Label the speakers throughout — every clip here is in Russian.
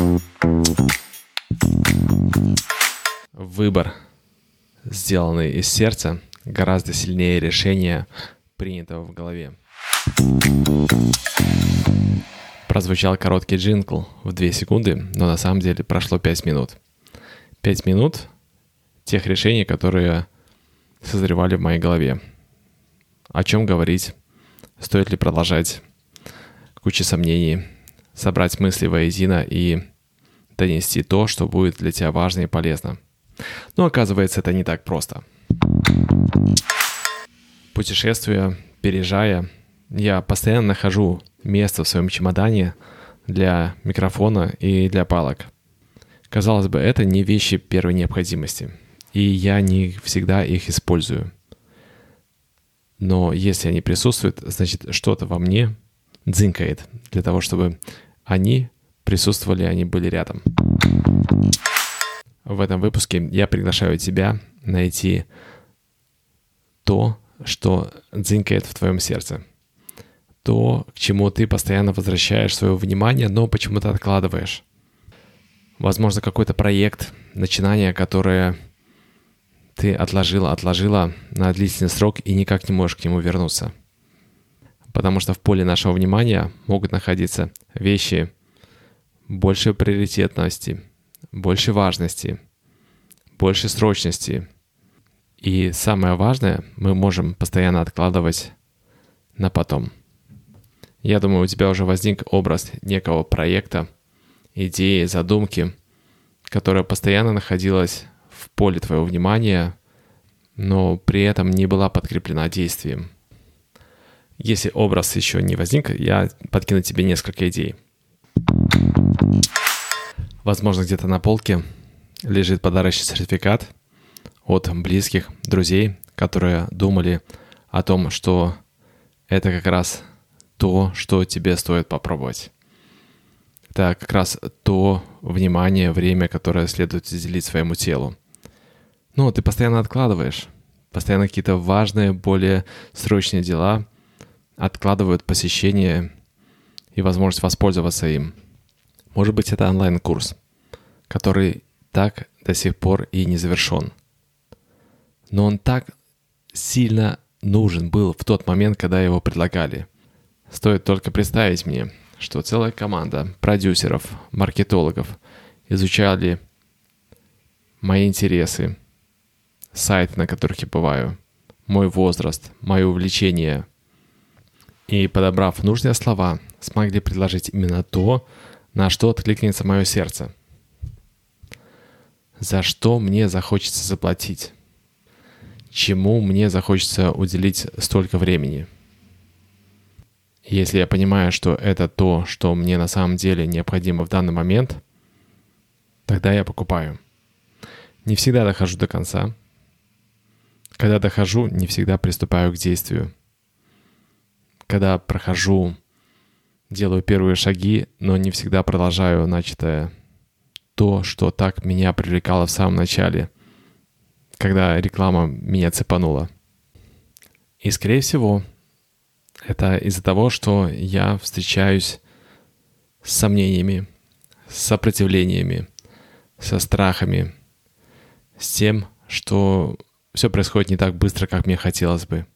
Speaker 1: Выбор, сделанный из сердца, гораздо сильнее решения, принятого в голове. Прозвучал короткий джингл в 2 секунды, но на самом деле прошло 5 минут. 5 минут тех решений, которые созревали в моей голове. О чем говорить, стоит ли продолжать, куча сомнений, собрать мысли воедино и донести то, что будет для тебя важно и полезно. Но оказывается, это не так просто. Путешествуя, переезжая, я постоянно нахожу место в своем чемодане для микрофона и для палок. Казалось бы, это не вещи первой необходимости, и я не всегда их использую. Но если они присутствуют, значит, что-то во мне дзынькает для того, чтобы они присутствовали, они были рядом. В этом выпуске я приглашаю тебя найти то, что дзынькает в твоем сердце. То, к чему ты постоянно возвращаешь свое внимание, но почему-то откладываешь. Возможно, какой-то проект, начинание, которое ты отложила на длительный срок и никак не можешь к нему вернуться. Потому что в поле нашего внимания могут находиться вещи большей приоритетности, больше важности, больше срочности. И самое важное, мы можем постоянно откладывать на потом. Я думаю, у тебя уже возник образ некого проекта, идеи, задумки, которая постоянно находилась в поле твоего внимания, но при этом не была подкреплена действием. Если образ еще не возник, я подкину тебе несколько идей. Возможно, где-то на полке лежит подарочный сертификат от близких, друзей, которые думали о том, что это как раз то, что тебе стоит попробовать. Это как раз то внимание, время, которое следует уделить своему телу. Но ты постоянно откладываешь. Постоянно какие-то важные, более срочные дела откладывают посещение и возможность воспользоваться им. Может быть, это онлайн-курс, который так до сих пор и не завершен. Но он так сильно нужен был в тот момент, когда его предлагали. Стоит только представить мне, что целая команда продюсеров, маркетологов изучали мои интересы, сайты, на которых я бываю, мой возраст, мое увлечение. И, подобрав нужные слова, смогли предложить именно то, на что откликнется мое сердце. За что мне захочется заплатить? Чему мне захочется уделить столько времени? Если я понимаю, что это то, что мне на самом деле необходимо в данный момент, тогда я покупаю. Не всегда дохожу до конца. Когда дохожу, не всегда приступаю к действию. Когда прохожу, делаю первые шаги, но не всегда продолжаю начатое. То, что так меня привлекало в самом начале, когда реклама меня цепанула. И, скорее всего, это из-за того, что я встречаюсь с сомнениями, с сопротивлениями, со страхами, с тем, что все происходит не так быстро, как мне хотелось бы.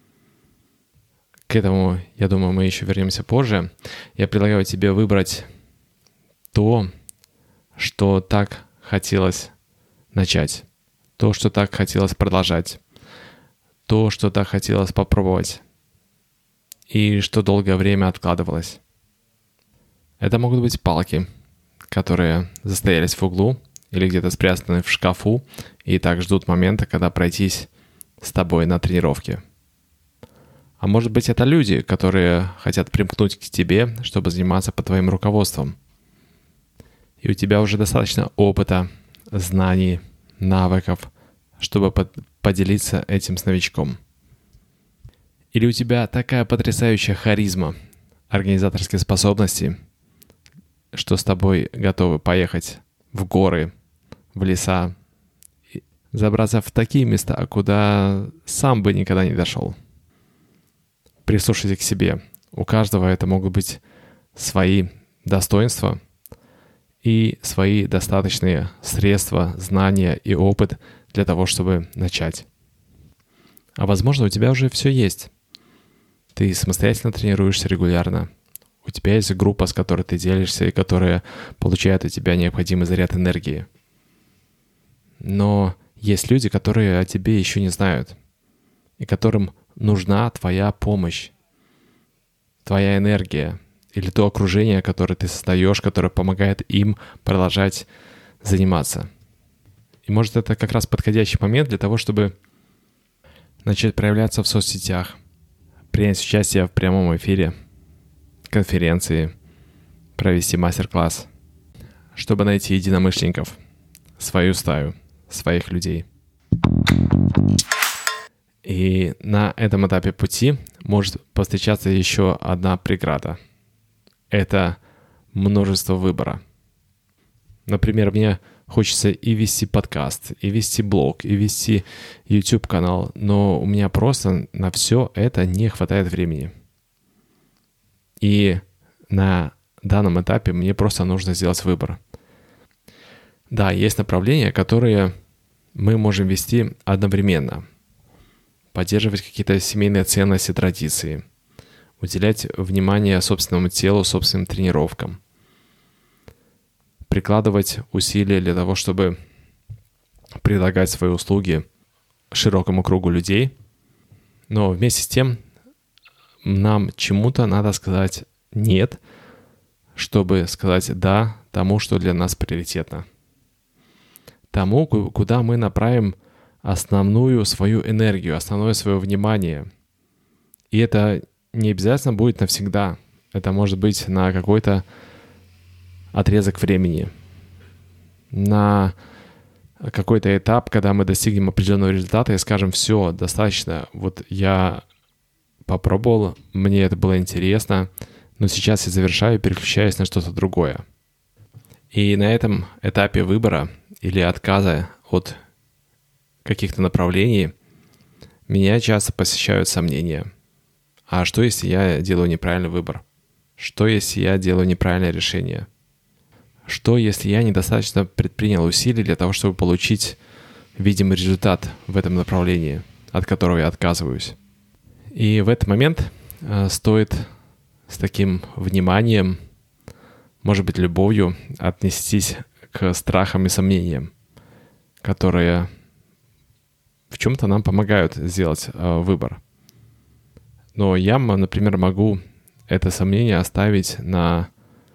Speaker 1: К этому, я думаю, мы еще вернемся позже. Я предлагаю тебе выбрать то, что так хотелось начать, то, что так хотелось продолжать, то, что так хотелось попробовать, и что долгое время откладывалось. Это могут быть палки, которые застоялись в углу или где-то спрятаны в шкафу и так ждут момента, когда пройтись с тобой на тренировке. А может быть, это люди, которые хотят примкнуть к тебе, чтобы заниматься под твоим руководством. И у тебя уже достаточно опыта, знаний, навыков, чтобы поделиться этим с новичком. Или у тебя такая потрясающая харизма, организаторские способности, что с тобой готовы поехать в горы, в леса, забраться в такие места, куда сам бы никогда не дошел. Прислушайся к себе. У каждого это могут быть свои достоинства и свои достаточные средства, знания и опыт для того, чтобы начать. А возможно, у тебя уже все есть. Ты самостоятельно тренируешься регулярно. У тебя есть группа, с которой ты делишься и которая получает от тебя необходимый заряд энергии. Но есть люди, которые о тебе еще не знают, и которым нужна твоя помощь, твоя энергия или то окружение, которое ты создаешь, которое помогает им продолжать заниматься. И может это как раз подходящий момент для того, чтобы начать проявляться в соцсетях, принять участие в прямом эфире, конференции, провести мастер-класс, чтобы найти единомышленников, свою стаю, своих людей. И на этом этапе пути может повстречаться еще одна преграда. Это множество выбора. Например, мне хочется и вести подкаст, и вести блог, и вести YouTube-канал, но у меня просто на все это не хватает времени. И на данном этапе мне просто нужно сделать выбор. Да, есть направления, которые мы можем вести одновременно. Поддерживать какие-то семейные ценности, традиции. Уделять внимание собственному телу, собственным тренировкам. Прикладывать усилия для того, чтобы предлагать свои услуги широкому кругу людей. Но вместе с тем нам чему-то надо сказать «нет», чтобы сказать «да» тому, что для нас приоритетно. Тому, куда мы направим основную свою энергию, основное свое внимание. И это не обязательно будет навсегда. Это может быть на какой-то отрезок времени, на какой-то этап, когда мы достигнем определенного результата и скажем: все, достаточно, вот я попробовал, мне это было интересно, но сейчас я завершаю и переключаюсь на что-то другое. И на этом этапе выбора или отказа от каких-то направлений меня часто посещают сомнения. А что, если я делаю неправильный выбор? Что, если я делаю неправильное решение? Что, если я недостаточно предпринял усилий для того, чтобы получить видимый результат в этом направлении, от которого я отказываюсь? И в этот момент стоит с таким вниманием, может быть, любовью отнестись к страхам и сомнениям, которые в чем-то нам помогают сделать выбор. Но я, например, могу это сомнение оставить на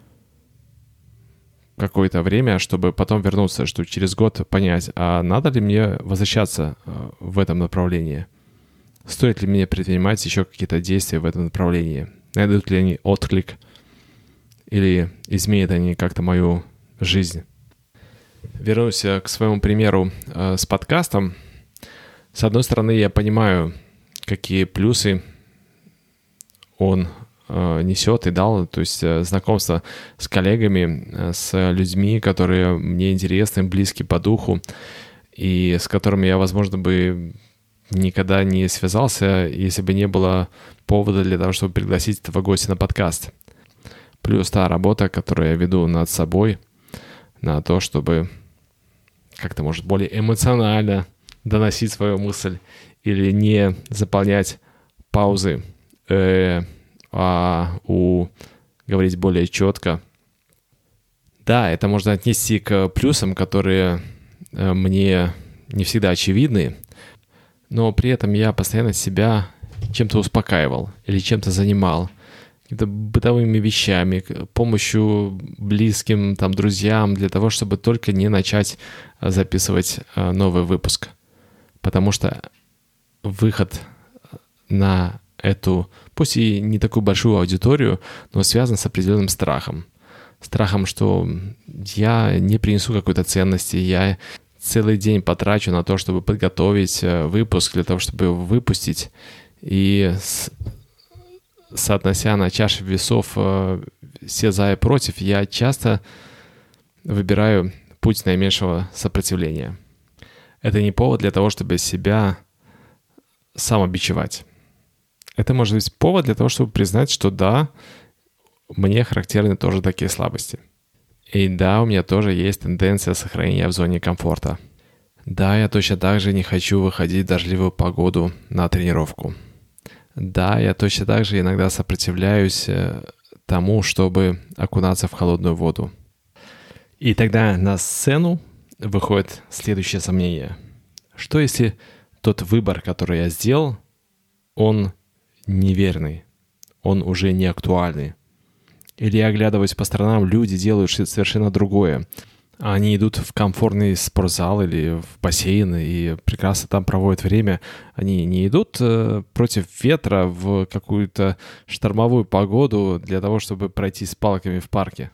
Speaker 1: какое-то время, чтобы потом вернуться, чтобы через год понять, а надо ли мне возвращаться в этом направлении? Стоит ли мне предпринимать еще какие-то действия в этом направлении? Найдут ли они отклик? Или изменят они как-то мою жизнь? Вернусь к своему примеру с подкастом. С одной стороны, я понимаю, какие плюсы он несет и дал, то есть знакомство с коллегами, с людьми, которые мне интересны, близки по духу, и с которыми я, возможно, бы никогда не связался, если бы не было повода для того, чтобы пригласить этого гостя на подкаст. Плюс та работа, которую я веду над собой, на то, чтобы как-то, может, более эмоционально доносить свою мысль или не заполнять паузы, говорить более четко. Да, это можно отнести к плюсам, которые мне не всегда очевидны, но при этом я постоянно себя чем-то успокаивал или чем-то занимал, какими-то бытовыми вещами, помощью близким, друзьям, для того, чтобы только не начать записывать новый выпуск. Потому что выход на эту, пусть и не такую большую аудиторию, но связан с определенным страхом. Страхом, что я не принесу какой-то ценности, я целый день потрачу на то, чтобы подготовить выпуск, для того, чтобы его выпустить. И соотнося на чаше весов все за и против, я часто выбираю путь наименьшего сопротивления. Это не повод для того, чтобы себя самобичевать. Это может быть повод для того, чтобы признать, что да, мне характерны тоже такие слабости. И да, у меня тоже есть тенденция сохранения в зоне комфорта. Да, я точно так же не хочу выходить в дождливую погоду на тренировку. Да, я точно так же иногда сопротивляюсь тому, чтобы окунаться в холодную воду. И тогда на сцену выходит следующее сомнение. Что если тот выбор, который я сделал, он неверный, он уже не актуальный? Или я оглядываюсь по сторонам, люди делают что-то совершенно другое. Они идут в комфортный спортзал или в бассейн и прекрасно там проводят время. Они не идут против ветра в какую-то штормовую погоду для того, чтобы пройти с палками в парке.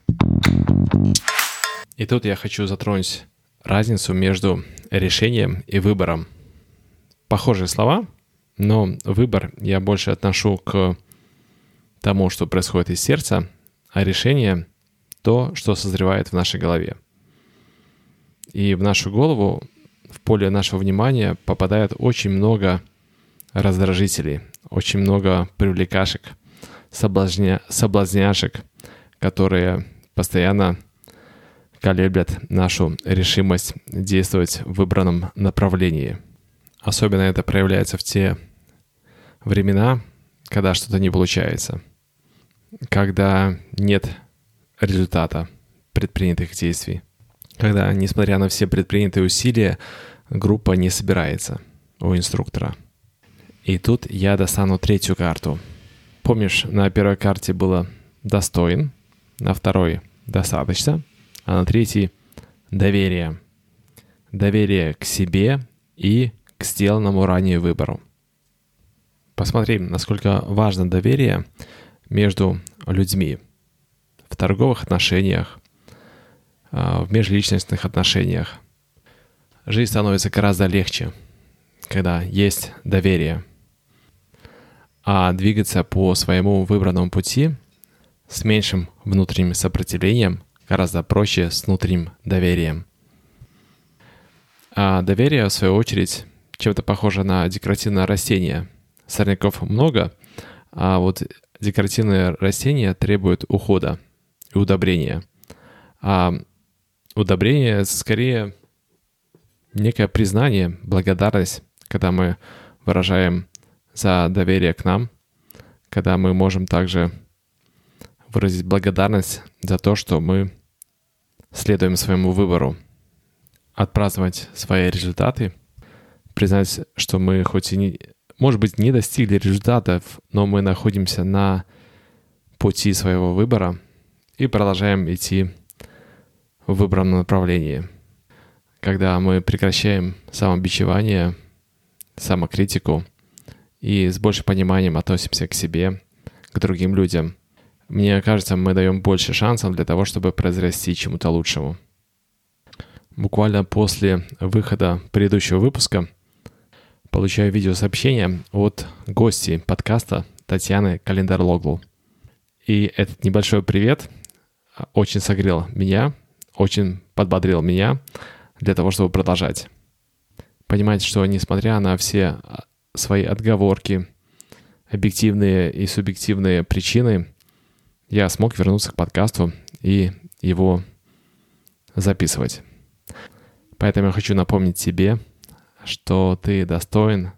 Speaker 1: И тут я хочу затронуть разницу между решением и выбором. Похожие слова, но выбор я больше отношу к тому, что происходит из сердца, а решение — то, что созревает в нашей голове. И в нашу голову, в поле нашего внимания попадает очень много раздражителей, очень много привлекашек, соблазняшек, которые постоянно колеблят нашу решимость действовать в выбранном направлении. Особенно это проявляется в те времена, когда что-то не получается, когда нет результата предпринятых действий, когда, несмотря на все предпринятые усилия, группа не собирается у инструктора. И тут я достану третью карту. Помнишь, на первой карте было «достоин», на второй «достаточно», а на третьей «доверие». Доверие к себе и к сделанному ранее выбору. Посмотри, насколько важно доверие между людьми в торговых отношениях, в межличностных отношениях. Жизнь становится гораздо легче, когда есть доверие. А двигаться по своему выбранному пути с меньшим внутренним сопротивлением гораздо проще с внутренним доверием. А доверие, в свою очередь, чем-то похоже на декоративное растение. Сорняков много, а вот декоративные растения требуют ухода и удобрения. А удобрение — это скорее некое признание, благодарность, когда мы выражаем за доверие к нам, когда мы можем также выразить благодарность за то, что мы следуем своему выбору, отпраздновать свои результаты, признать, что мы хоть и не, может быть, не достигли результатов, но мы находимся на пути своего выбора и продолжаем идти в выбранном направлении. Когда мы прекращаем самобичевание, самокритику и с большим пониманием относимся к себе, к другим людям, мне кажется, мы даем больше шансов для того, чтобы произрасти чему-то лучшему. Буквально после выхода предыдущего выпуска получаю видеосообщение от гости подкаста Татьяны Календар-Логлу. И этот небольшой привет очень согрел меня, очень подбодрил меня для того, чтобы продолжать. Понимать, что несмотря на все свои отговорки, объективные и субъективные причины, я смог вернуться к подкасту и его записывать. Поэтому я хочу напомнить тебе, что ты достойна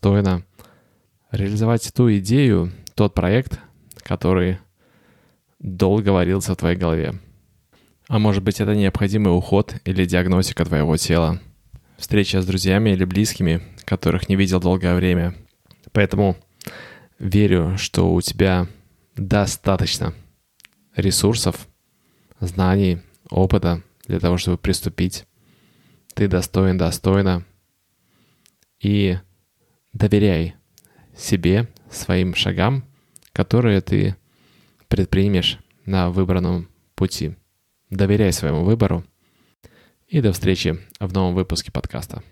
Speaker 1: реализовать ту идею, тот проект, который долго варился в твоей голове. А может быть, это необходимый уход или диагностика твоего тела, встреча с друзьями или близкими, которых не видел долгое время. Поэтому верю, что у тебя достаточно ресурсов, знаний, опыта для того, чтобы приступить. Ты достойна. И доверяй себе, своим шагам, которые ты предпримешь на выбранном пути. Доверяй своему выбору. И до встречи в новом выпуске подкаста.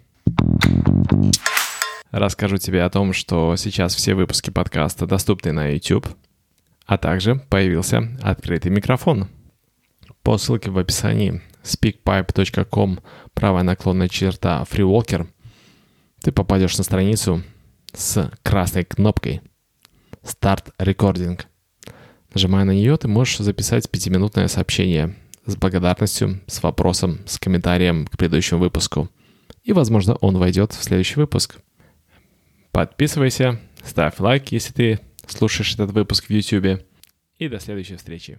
Speaker 1: Расскажу тебе о том, что сейчас все выпуски подкаста доступны на YouTube, а также появился открытый микрофон. По ссылке в описании speakpipe.com /freewalker ты попадешь на страницу с красной кнопкой «Start Recording». Нажимая на нее, ты можешь записать 5-минутное сообщение с с благодарностью, с вопросом, с комментарием к предыдущему выпуску. И, возможно, он войдет в следующий выпуск. Подписывайся, ставь лайк, если ты слушаешь этот выпуск в YouTube. И до следующей встречи.